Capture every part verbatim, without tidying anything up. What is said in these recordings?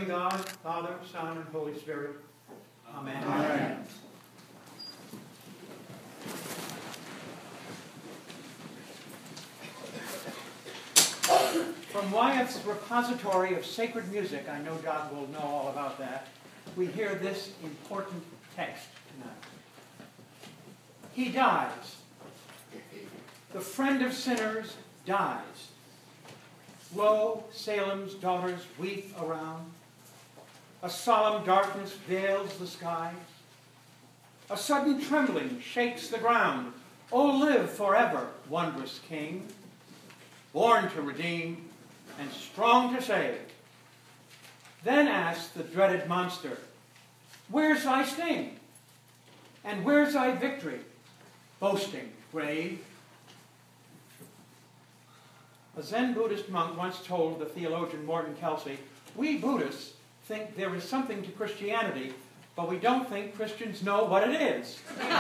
living God, Father, Son, and Holy Spirit. Amen. Amen. From Wyeth's repository of sacred music, I know Doug will know all about that, we hear this important text tonight. He dies. The friend of sinners dies. Lo, Salem's daughters weep around. A solemn darkness veils the skies. A sudden trembling shakes the ground. O live forever, wondrous King, born to redeem and strong to save. Then asks the dreaded monster, where's thy sting? And where's thy victory, boasting grave? A Zen Buddhist monk once told the theologian Morton Kelsey, we Buddhists think there is something to Christianity, but we don't think Christians know what it is.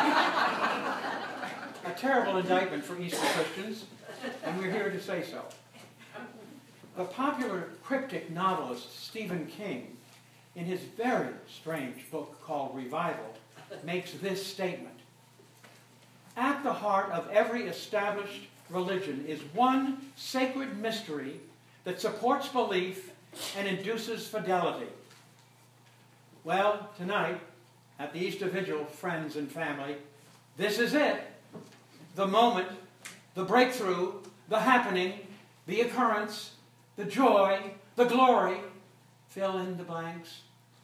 A terrible indictment for Eastern Christians, and we're here to say so. The popular cryptic novelist Stephen King, in his very strange book called Revival, makes this statement. At the heart of every established religion is one sacred mystery that supports belief and induces fidelity. Well, tonight, at the Easter Vigil, friends and family, this is it. The moment, the breakthrough, the happening, the occurrence, the joy, the glory, fill in the blanks.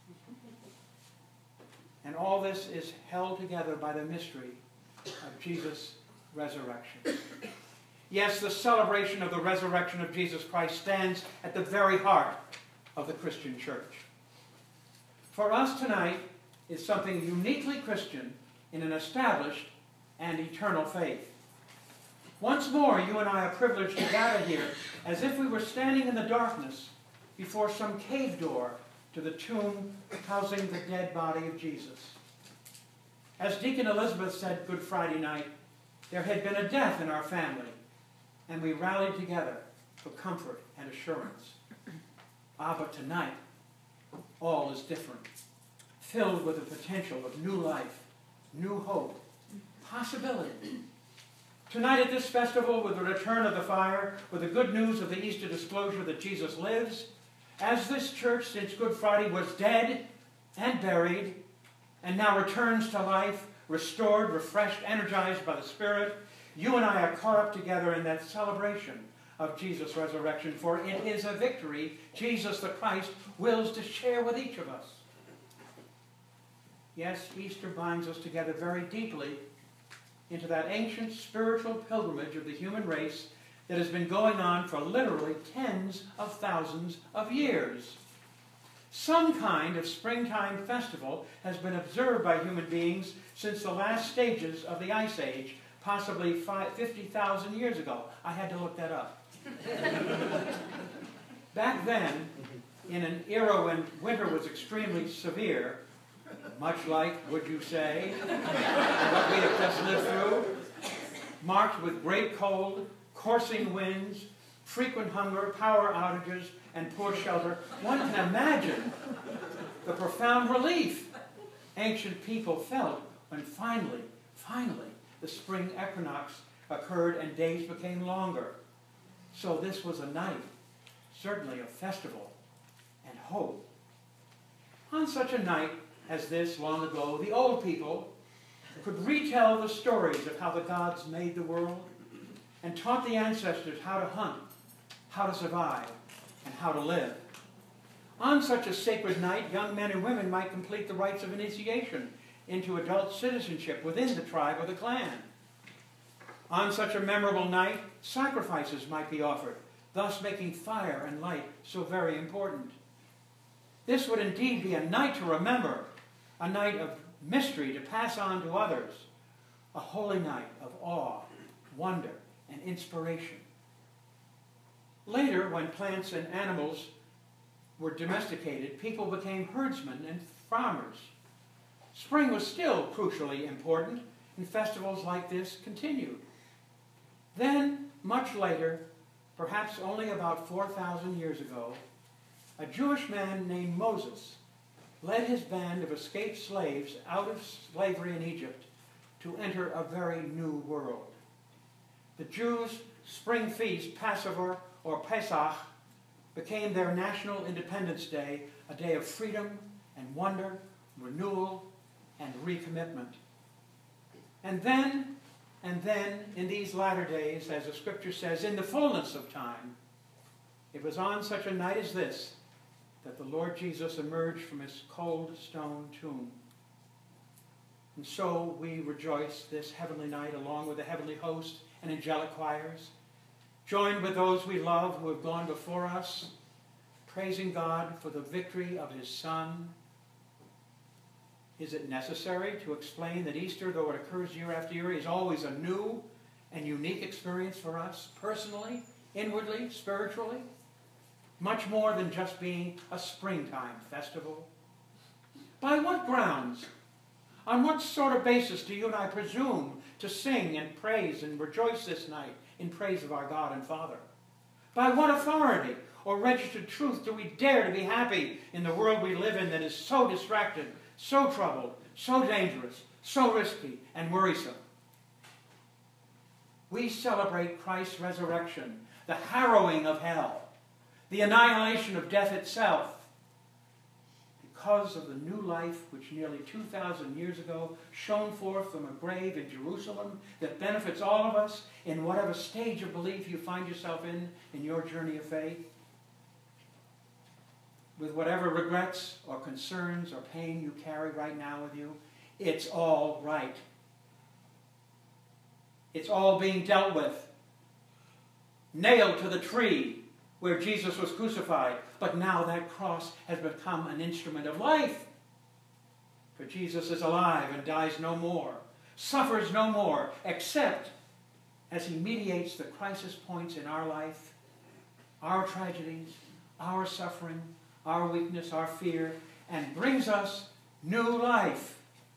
And all this is held together by the mystery of Jesus' resurrection. Yes, the celebration of the resurrection of Jesus Christ stands at the very heart of the Christian church. For us tonight is something uniquely Christian in an established and eternal faith. Once more, you and I are privileged to gather here as if we were standing in the darkness before some cave door to the tomb housing the dead body of Jesus. As Deacon Elizabeth said Good Friday night, there had been a death in our family, and we rallied together for comfort and assurance. Ah, but tonight, all is different, filled with the potential of new life, new hope, possibility. Tonight at this festival, with the return of the fire, with the good news of the Easter disclosure that Jesus lives, as this church since Good Friday was dead and buried, and now returns to life, restored, refreshed, energized by the Spirit, you and I are caught up together in that celebration of Jesus' resurrection, for it is a victory Jesus the Christ wills to share with each of us. Yes, Easter binds us together very deeply into that ancient spiritual pilgrimage of the human race that has been going on for literally tens of thousands of years. Some kind of springtime festival has been observed by human beings since the last stages of the Ice Age, possibly fifty thousand years ago. I had to look that up. Back then, in an era when winter was extremely severe, much like, would you say, what we have just lived through, marked with great cold, coursing winds, frequent hunger, power outages, and poor shelter, one can imagine the profound relief ancient people felt when finally, finally, the spring equinox occurred and days became longer. So this was a night, certainly a festival, and hope. On such a night as this long ago, the old people could retell the stories of how the gods made the world and taught the ancestors how to hunt, how to survive, and how to live. On such a sacred night, young men and women might complete the rites of initiation into adult citizenship within the tribe or the clan. On such a memorable night, sacrifices might be offered, thus making fire and light so very important. This would indeed be a night to remember, a night of mystery to pass on to others, a holy night of awe, wonder, and inspiration. Later, when plants and animals were domesticated, people became herdsmen and farmers. Spring was still crucially important, and festivals like this continued. Then, much later, perhaps only about four thousand years ago, a Jewish man named Moses led his band of escaped slaves out of slavery in Egypt to enter a very new world. The Jews' spring feast, Passover or Pesach, became their national Independence Day, a day of freedom and wonder, renewal and recommitment. And then, and then, in these latter days, as the Scripture says, in the fullness of time, it was on such a night as this that the Lord Jesus emerged from his cold stone tomb. And so we rejoice this heavenly night along with the heavenly host and angelic choirs, joined with those we love who have gone before us, praising God for the victory of his Son. Is it necessary to explain that Easter, though it occurs year after year, is always a new and unique experience for us, personally, inwardly, spiritually? Much more than just being a springtime festival. By what grounds? On what sort of basis do you and I presume to sing and praise and rejoice this night in praise of our God and Father? By what authority or registered truth do we dare to be happy in the world we live in that is so distracted, so troubled, so dangerous, so risky and worrisome? We celebrate Christ's resurrection, the harrowing of hell, the annihilation of death itself, because of the new life which nearly two thousand years ago shone forth from a grave in Jerusalem that benefits all of us in whatever stage of belief you find yourself in in your journey of faith. With whatever regrets or concerns or pain you carry right now with you, it's all right. It's all being dealt with. Nailed to the tree where Jesus was crucified, but now that cross has become an instrument of life. For Jesus is alive and dies no more, suffers no more, except as he mediates the crisis points in our life, our tragedies, our suffering, our weakness, our fear, and brings us new life.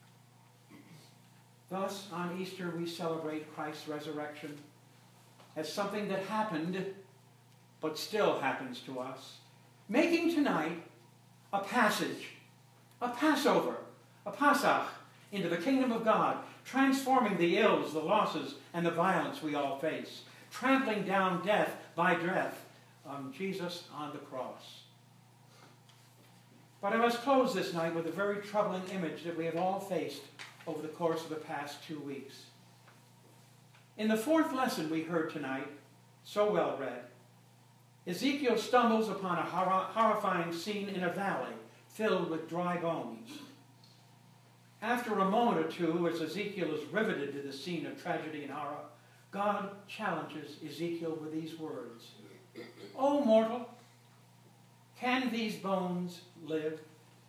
Thus, on Easter, we celebrate Christ's resurrection as something that happened, but still happens to us, making tonight a passage, a Passover, a Pasach into the kingdom of God, transforming the ills, the losses, and the violence we all face, trampling down death by death on Jesus on the cross. But I must close this night with a very troubling image that we have all faced over the course of the past two weeks. In the fourth lesson we heard tonight, so well read, Ezekiel stumbles upon a hor- horrifying scene in a valley filled with dry bones. After a moment or two, as Ezekiel is riveted to the scene of tragedy and horror, God challenges Ezekiel with these words. O mortal, can these bones live?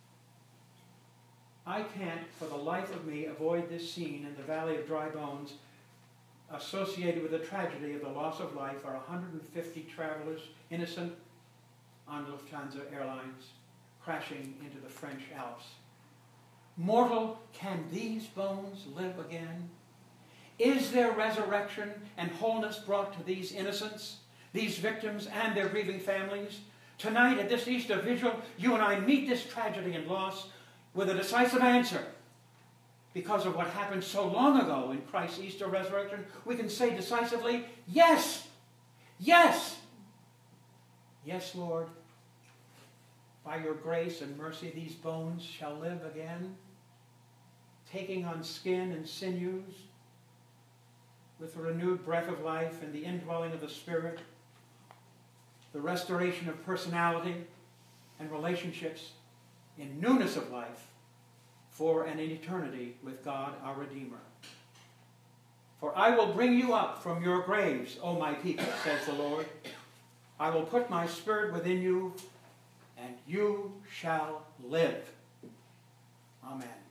I can't, for the life of me, avoid this scene in the Valley of Dry Bones. Associated with the tragedy of the loss of life are one hundred fifty travelers, innocent, on Lufthansa Airlines, crashing into the French Alps. Mortal, can these bones live again? Is there resurrection and wholeness brought to these innocents, these victims, and their grieving families? Tonight, at this Easter vigil, you and I meet this tragedy and loss with a decisive answer. Because of what happened so long ago in Christ's Easter resurrection, we can say decisively, yes, yes, yes, Lord. By your grace and mercy, these bones shall live again, taking on skin and sinews, with the renewed breath of life and the indwelling of the Spirit, the restoration of personality and relationships in newness of life, for an eternity with God our Redeemer. For I will bring you up from your graves, O my people, says the Lord. I will put my Spirit within you, and you shall live. Amen.